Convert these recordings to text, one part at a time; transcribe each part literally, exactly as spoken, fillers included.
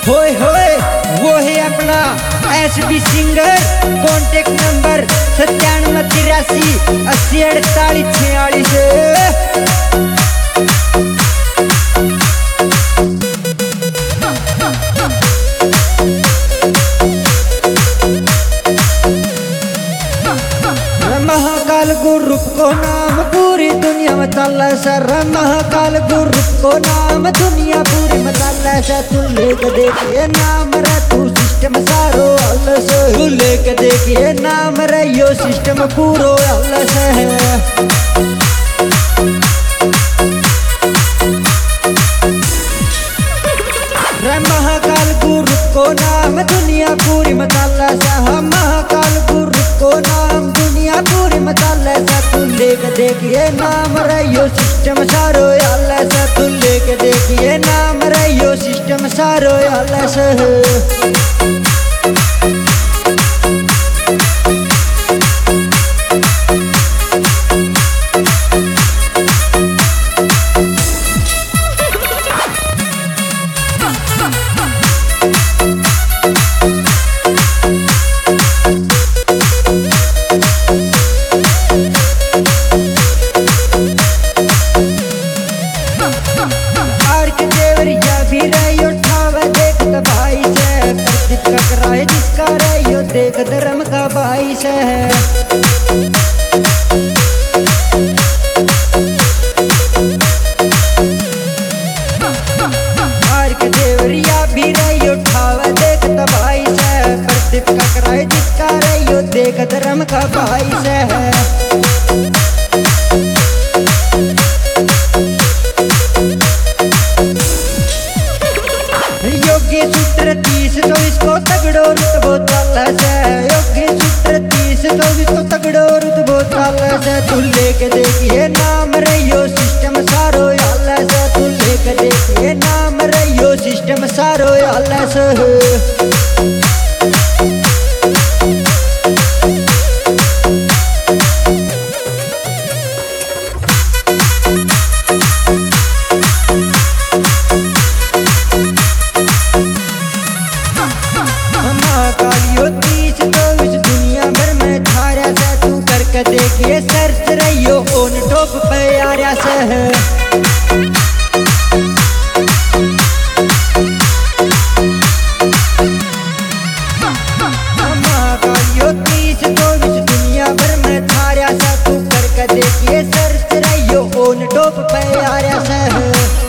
होए होए वो है अपना S B singer. Contact number सत्तानवे तिरासी अस्सी अड़तालीस छियालीस। महाकाल गुरु को नाम पूरी दुनिया में चला सर। महाकाल गुरु को नाम दुनिया पूरी में चला सा। तू लेके देखिए नाम रे तू सिस्टम सारो अल्लाह से। तू लेके देखिए नाम रे यो सिस्टम पूरो अल्लाह से है। महाकाल गुरु को नाम दुनिया पूरी में चला सा। महाकाल गुरु को नाम दुनिया पूरी में चला सा। तू लेके देखिए नाम रे यो सिस्टम सारो अल्लाह से। तू लेके देखिए नाम रे यो सिस्टम सारो अल्लाह से। जिसका रे यो देख धर्म का भाई से है। आर्क देवरिया भी रे यो ठावा देख भाई से। प्रदीप का कराए जिसका रे यो देख धर्म का भाई से है। योगी सूत्र तीस चौबीस को तगड़ो रुतबो चाल से। योगी सूत्र तीस चौबीस को तगड़ो रुतबो चाल से। तू लेके देखिए नाम रे यो सिस्टम सारो अल्लाह से। तू लेके देखिए नाम रे यो सिस्टम सारो अल्लाह से। देखिए सर्च रहियो ऑन टॉप पे आर्या से है। महाकालियो तीस चौबीस दुनिया भर में थार्या से। तू करके देखिए सर्च रहियो ऑन टॉप पे आर्या से है।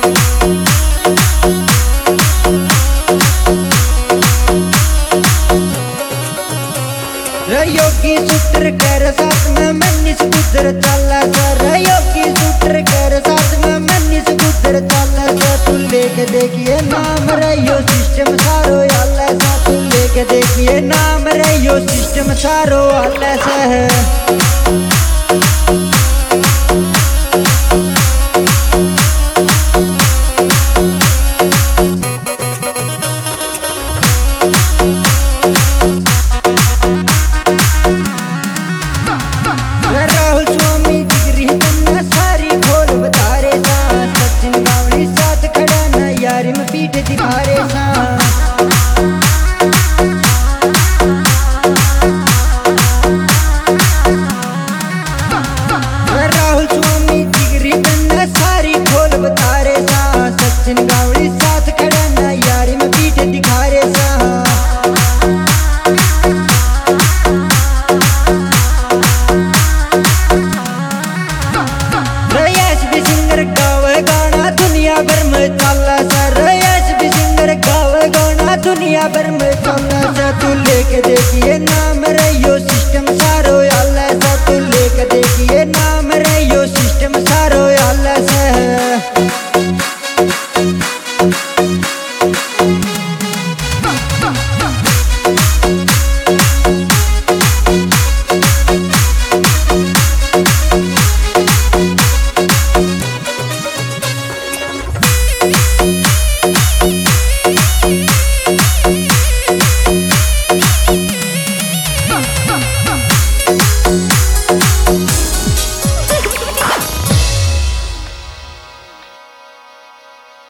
योगी सूत्र कर साथ में मनीष गुजर चला सर। योगी सूत्र कर साथ में मनीष गुजर चला सर। तू लेके देखिए नाम रे यो सिस्टम सारो अल्लाह से। तू लेके देखिए नाम रे यो सिस्टम सारो अल्लाह से है।